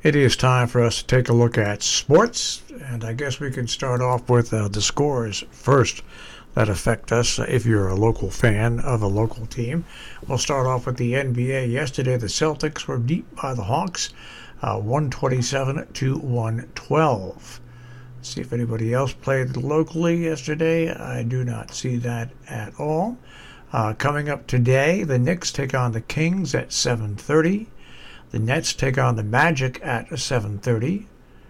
It is time for us to take a look at sports, and I guess we can start off with the scores first that affect us if you're a local fan of a local team. We'll start off with the NBA. Yesterday, the Celtics were beat by the Hawks, 127 to 112. See if anybody else played locally yesterday. I do not see that at all. Coming up today, the Knicks take on the Kings at 7:30. The Nets take on the Magic at 7:30.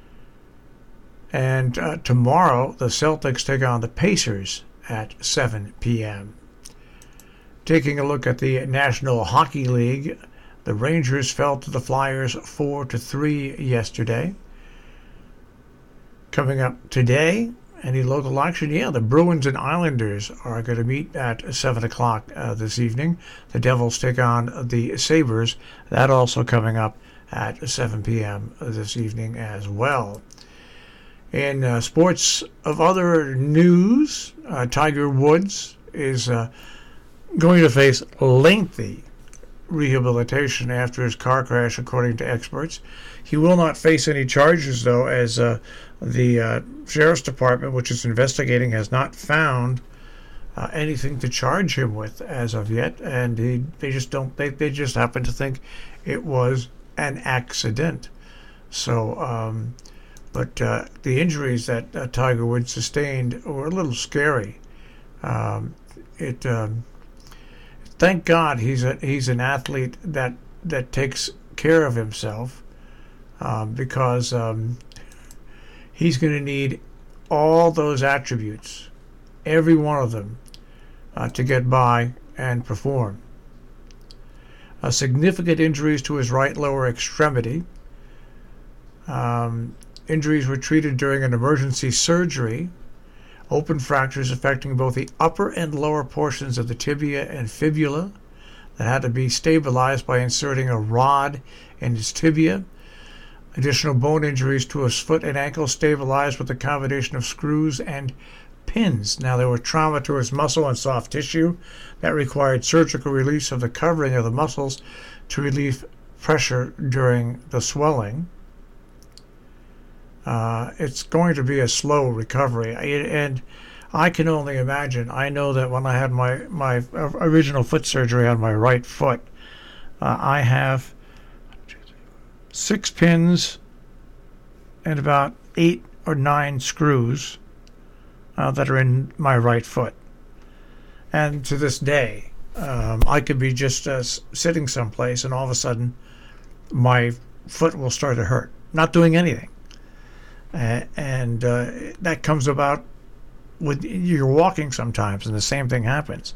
And tomorrow, the Celtics take on the Pacers at 7 p.m. Taking a look at the National Hockey League, the Rangers fell to the Flyers 4-3 yesterday. Coming up today, any local action? Yeah, the Bruins and Islanders are going to meet at 7 o'clock this evening. The Devils take on the Sabres. That also coming up at 7 p.m. this evening as well. In sports of other news, Tiger Woods is going to face lengthy rehabilitation after his car crash, according to experts. He will not face any charges, though, as the Sheriff's Department, which is investigating, has not found anything to charge him with as of yet, and they just happen to think it was an accident. So, but the injuries that Tiger Woods sustained were a little scary. Thank God he's an athlete that takes care of himself, because he's going to need all those attributes, every one of them, to get by and perform. Significant injuries to his right lower extremity. Injuries were treated during an emergency surgery. Open fractures affecting both the upper and lower portions of the tibia and fibula that had to be stabilized by inserting a rod in his tibia. Additional bone injuries to his foot and ankle stabilized with a combination of screws and pins. Now, there were trauma to his muscle and soft tissue that required surgical release of the covering of the muscles to relieve pressure during the swelling. It's going to be a slow recovery, and I can only imagine. I know that when I had my original foot surgery on my right foot, I have 6 pins and about 8 or 9 screws that are in my right foot. And to this day, I could be just sitting someplace, and all of a sudden, my foot will start to hurt. Not doing anything. And that comes about with you're walking sometimes, and the same thing happens.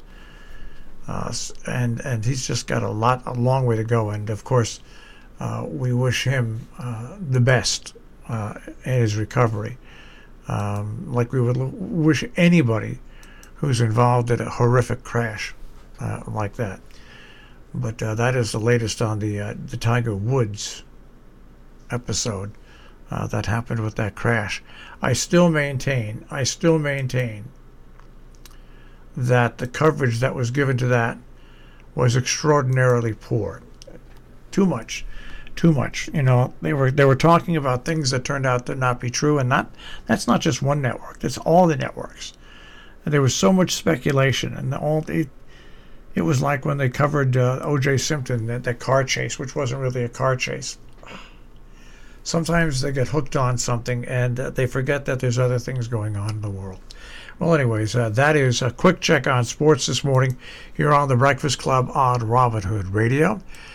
And he's just got a long way to go. And of course, we wish him the best in his recovery, like we would wish anybody who's involved in a horrific crash like that. But that is the latest on the Tiger Woods episode. That happened with that crash. I still maintain that the coverage that was given to that was extraordinarily poor. Too much. You know, they were talking about things that turned out to not be true, and that's not just one network. That's all the networks. And there was so much speculation, and it was like when they covered O.J. Simpson, that car chase, which wasn't really a car chase. Sometimes they get hooked on something and they forget that there's other things going on in the world. Well, anyways, that is a quick check on sports this morning here on the Breakfast Club on Robin Hood Radio.